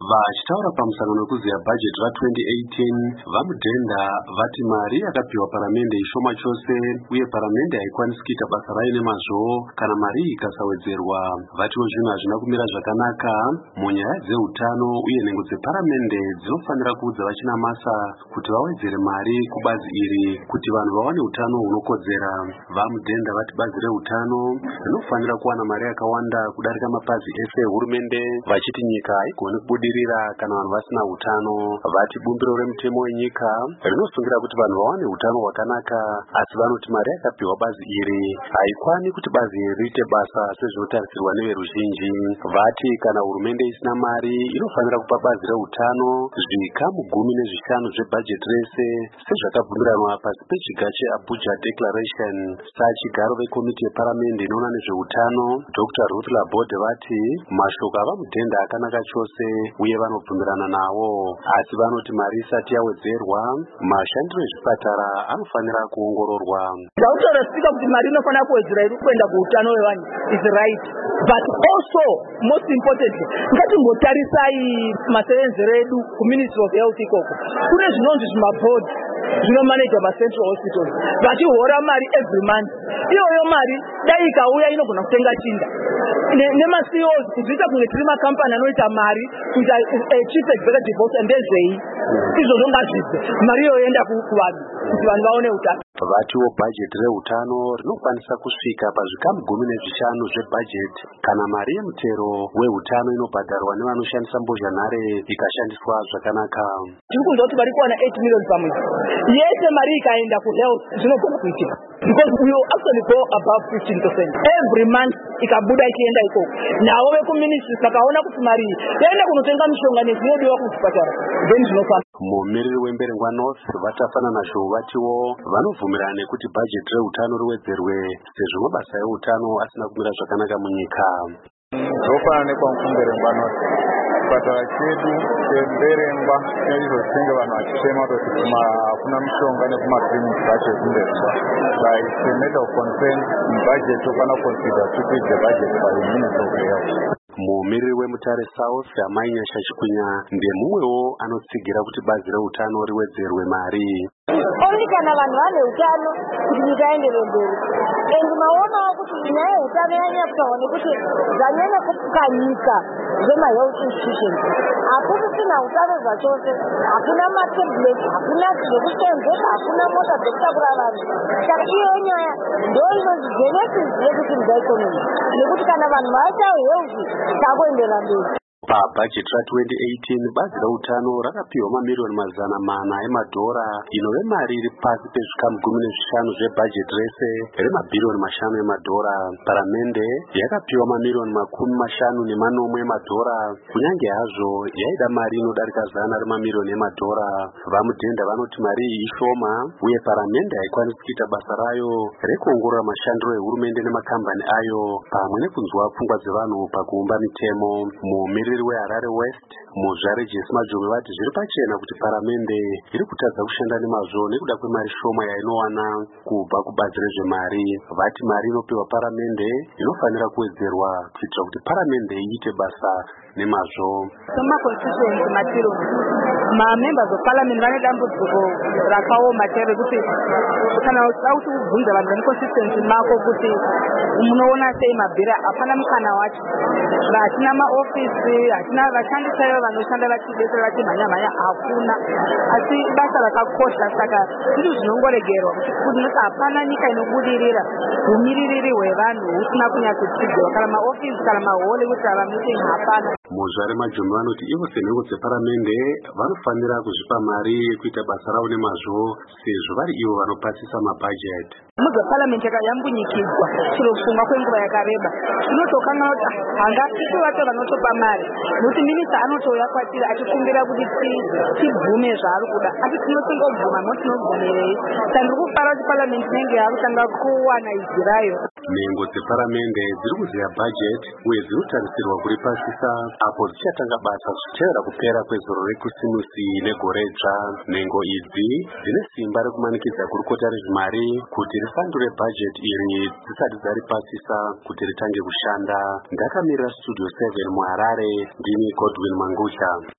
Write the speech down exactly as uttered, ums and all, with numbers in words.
Vachitaura pamusangano wekuziya bhajeti ra-twenty eighteen vamudhenda vati mari yakapiwa paramende ishoma chose uye paramende haikwanisi kuita basa rayo nemazvo kana mari ikasawedzerwa. Vatiwo zvinhu hazvina kumira zvakanaka munyaya dzeutano uye nhengo dzeparamende dzinofanira kuudza vachinamasa kuti vawedzere mari kubazi iri kuti vanhu vawane utano hunokodzera. Vamudhenda vati bazi reutano rinofanira kuwana mari yakawanda kudarika mapazi ese ehurumende, vachiti nyika haigoni kubudirira kana vanhu vasina utano. Vati bumbiro remutemo wenyika rinosungira kuti vanhu vawane utano hwakanaka, asi vanoti mari yakapiwa bazi iri haikwani kuti bazi iri riite basa sezvinotarisirwa neveruzhinji. Vati kana hurumende isina mari inofanira kupa bazi reutano zvikamu gumi nezvishanu zvebhajeti rese sezvakabvumiranwa pasi pechiga cheAbuja Declaration. Sachigaro vekomiti yeparamende inoona nezveutano Doctor Ruth Labode vati mashoko avamudhenda akanaka chose uye vanobvumirana nawo, asi vanoti mari isati yawedzerwa mashandiro ezvipatara anofanira kuongororwa. Tautaura sika kuti mari inofanira kuwedzera iri kuenda kuutano hwevanhu is right, but also most importantly ngatimbotarisai masevenzero edu kuministry of health ikoko. Kune zvinonzi zvimabhodhi zvinomanejwa macentral hospitals vachihora mari every month. Iyoyo mari dai ikauya inogona kutenga chinda nema-C E Os kuzviita kunge tiri makampani anoita mari kuita chief executive officer ndezvei izvozvo ngazvibve mari iyoyoenda kuvanhu kuti vanhu vaone utano. Vatiwo bhajeti reutano rinokwanisa kusvika pazvikamu gumi nezvishanu zvebhajeti kana mari yemutero weutano inobhadharwa nevanoshandisa mbozhanhare ikashandiswa zvakanaka. Tiri kunzwa kuti vari kuwana eight million pamwedzi. Yese mari ikaenda kuhealth zvinogona kuitika because we will actually go above fifteen percent every month ikabuda ikienda ikoko. Navo vekuministry sakaona kuti mari yaenda kunotenga mishonga nezvinodiwa kuzvipatara then zvinofana. Mumiriri wemberengwa North vatafana nazvo vatiwo vanovhumirana nekuti bhajeti reutano riwedzerwe sezvo mabasa eutano asina kumira zvakanaka munyika. Zvofanana nekwaMberengwa North chipatara chedu chemberengwa chaizvo tinenge vanhu vachitema kuti hakuna mishonga nekumakiriniki vacho ekumberengwa. By a matter of concern, budget tofanira kuconsider kuti the budget by the Ministry of Health. Mumiriri weMutare South Amainyasha Chikunya ndemumwewo anotsigira kuti bazi reutano riwedzerwe mari. Only kana vanhu vane utano kuti nyika ienderere mberi. And maonawo kuti nyaya yeutano yanyanya kutaurwa nekuti zvanyanya kupuka nyika zvema-health institutions. Hakusisina utano zvachose, hakuna matablet, hakuna zvekushenzesa, hakuna mota dzekutakura vanhu. Saka iyo nyaya ndo inonzi genesis yekuti mugaeconomy nekuti kana vanhu vaita health takuenderera mberi. Pabhajeti ra-twenty eighteen bazi reutano rakapiwa mamiliyoni mazana mana emadhora inove mari iri pasi pezvikamu gumi nezvishanu zvebhajeti rese remabhiriyoni mashanu emadhora. Paramende yakapiwa mamiliyoni makumi mashanu nemanomwe emadhora kunyange hazvo yaida mari inodarika zana remamiliyoni emadhora. Vamudhenda vanoti mari iyi ishoma uye paramende haikwanisi kuita basa rayo rekuongorora mashandiro ehurumende nemakambani ayo pamwe nekunzwa pfungwa dzevanhu pakuumba mitemo. Mumiriri weHarare West muzvare Jesi Majobe vati zviri pachena kuti paramende iri kutadza kushanda nemazvo nekuda kwemari shoma yainowana kubva kubazi rezvemari. Vati mari inopiwa paramende inofanira kuwedzerwa kuitira kuti paramende iite basa nemazvo. Soma constituency matiro ma-members of parliament vane dambudziko rakaoma tere kuti kana uchauti ubvunza vanhu vane constituency mako kuti munoona sei mabhira hapana mukana wacho. Hatina maofisi, hatina vashandisayo vanoshanda vachidetsera vachimhanya-mhanya, hakuna. Asi basa rakakosha saka zviri zvinongoregerwa kuti hapana nyika inobudirira humiririri hwevanhu husina kunyatsotsidzwa kana maofisi kana mahole kuti havameeting hapana. Muzvare Majobe vanoti ivo senhengo dzeparamende vanofanira kuzvipa mari yekuita basa ravo nemazvo sezvo vari ivo vanopasisa mabhajeti. Muzo parliament yakayambunyikidzwa chiro kufunga kwenguva yakareba. Tinotokana kuti hangasiso vacho vanotopa mari nokuti minista anotouya kwatiri achikumbira kuti tibvume zvaari kuda asi tinotongobvuma motinobvumerei. Saka ndiri kufara kuti parliament inenge yakutanga kuwana izi rayo. Nhengo dzeparamende dziri kuziya bhajeti uye dzinotarisirwa kuripasisa apo dzichatanga basa zvichitevera kupera kwezoro rekusimusi negore dzva. Nhengo idzi dzine simba rekumanikidza gurukota rezvimari kuti risandure bhajeti iri dzisati dzaripasisa kuti ritange kushanda. Ndakamirira studio seven muHarare, ndini Godwin Mangusha.